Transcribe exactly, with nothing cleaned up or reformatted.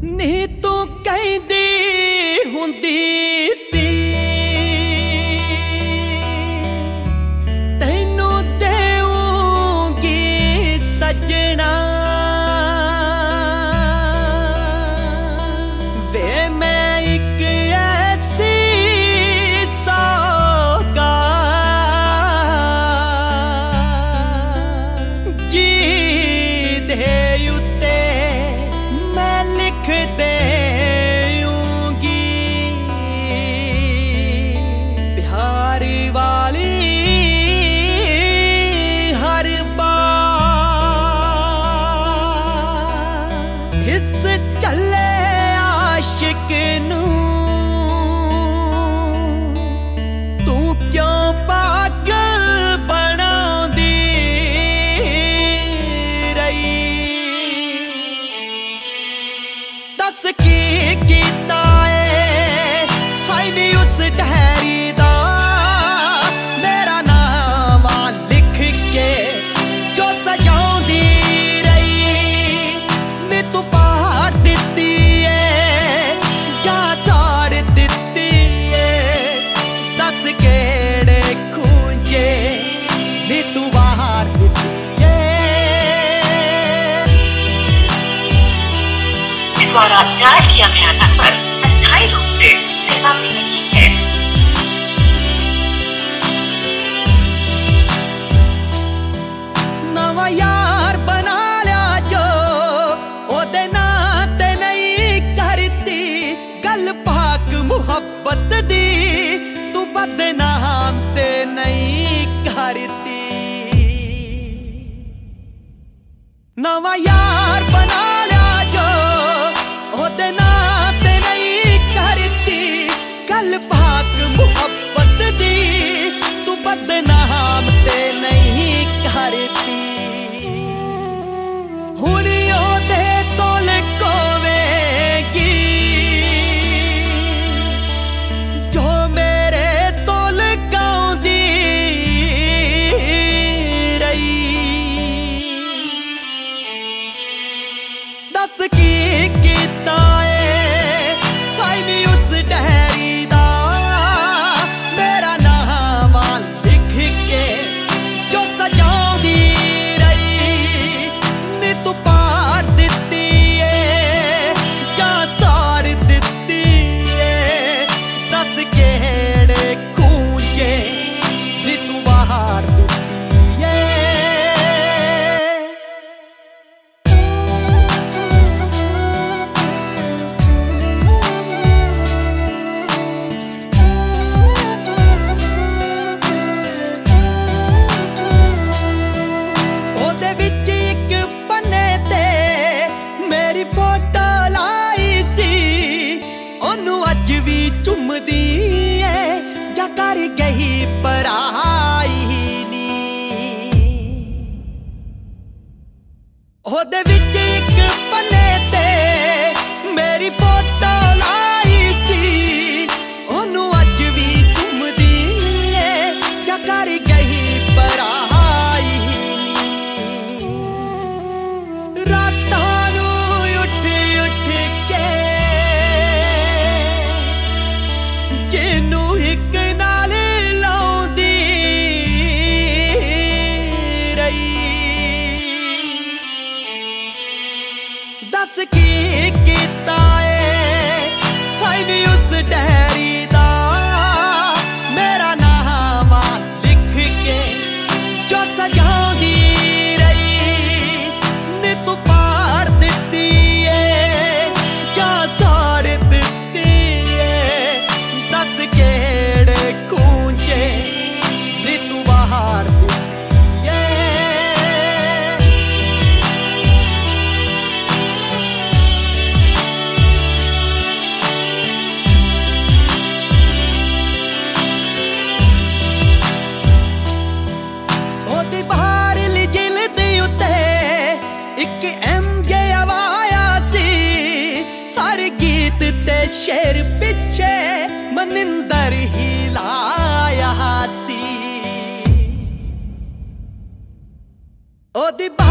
ਨੀ ਤੂੰ ਕਹਿੰਦੀ ਹੁੰਦੀ ਸੀ ਤੈਨੂੰ ਦੇਊਂਗੀ ਸੱਜਣਾ ਵੇ ਮੈਂ ਇੱਕ ਐਸੀ ਸੌਗਾਤ ਜਿਹਦੇ ਉੱਤੇ मैं लिख देऊंगी प्यार वाली हर बात इस चले आशिक नू तू क्यों पागल बनाउंदी रही दस की कीता ए हाय नी उस डायरी दा मेरा नाम लिख के जो सजाउंदी रही नी तू पार दित्ती ए जा साड़ दित्ती ए दस केड़े खूंजे नी तू बाहर दित्ती द्वारा डायल किया गया नंबर अस्थायी रूप से सेवा में नहीं है। नवा यार बना लिया जो ओदे नां ते नहीं करती गल पाक मुहब्बत दी तू बदनाम ते नहीं करती नवा यार बना लिया जो ओदे नां ते नहीं करती गल पाक मुहब्बत दी तू बदनाम ते नहीं करती हुण ओदे तोल कोवेगी जो मेरे तोल गाउंदी रही दस की कीता ए हाय नी उस डायरी दा मेरा नाम लिख के जो सजाउंदी रही नी तू पार दित्ती ए जा साड़ दित्ती ए दस केड़े खूंजे नी तू बाहर दित्ती ए ओदे विच इक पन्ने ते मेरी फोटो लाई सी ओनू अज भी चुमदी ए जा कर गई पराई नी ओदे विच इक पन्ने ते मेरी फोटो लाई सी ओनू अज भी चुमदी ए जा कर गई पराई रातां नू उठ उठ के जिन्नू हिक नाल लाउंदी रही दस की कीता ए हाय नी उस डायरी दा मेरा नाम लिख के जो सजाउंदी रही नी तू पार दित्ती ए जा साड़ दित्ती ए दस केड़े खूंजे नी तू बाहर दित्ती ए ओदी बाहरली जिल्द उत्ते इक एम जे आवाया सी हर गीत ते शेर पिछे मनिंदर ही लाया सी ओदी